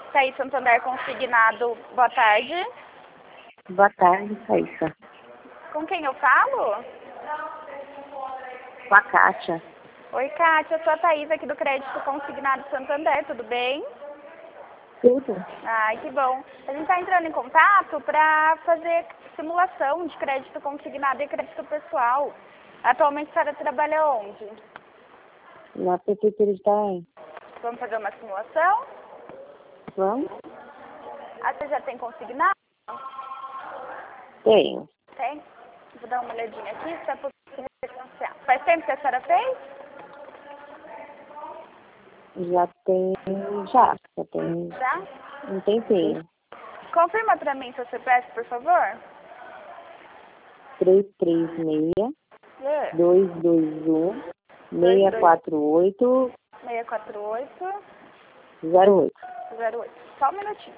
Thaís Santander Consignado, boa tarde. Boa tarde, Thaísa. Com quem eu falo? Com a Kátia. Oi, Kátia, eu sou a Thaís aqui do Crédito Consignado Santander, tudo bem? Tudo? Ai, que bom. A gente está entrando em contato para fazer simulação de crédito consignado e crédito pessoal. Atualmente a senhora trabalha onde? Na Prefeitura de Itaém. Vamos fazer uma simulação? Vamos? Ah, você já tem consignado? Tenho. Tem? Vou dar uma olhadinha aqui, só para você referenciar. Faz tempo que a senhora fez? Já tem Já? um tempinho. Confirma para mim seu CPF, por favor. 336-221-648-08. 648-08. Só um minutinho.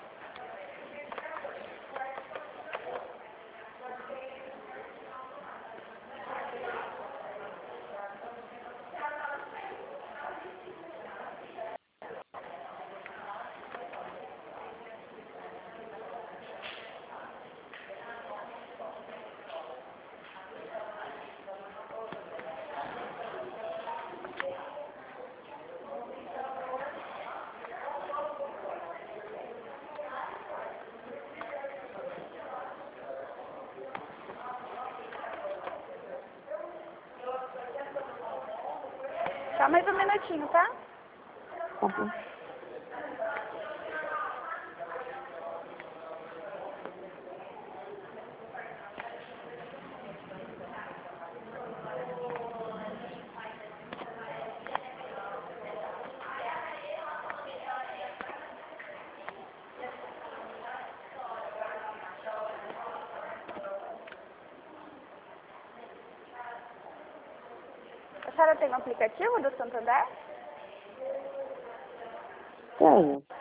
Só mais um minutinho, tá? Tá bom. A senhora tem um aplicativo do Santander? Tenho.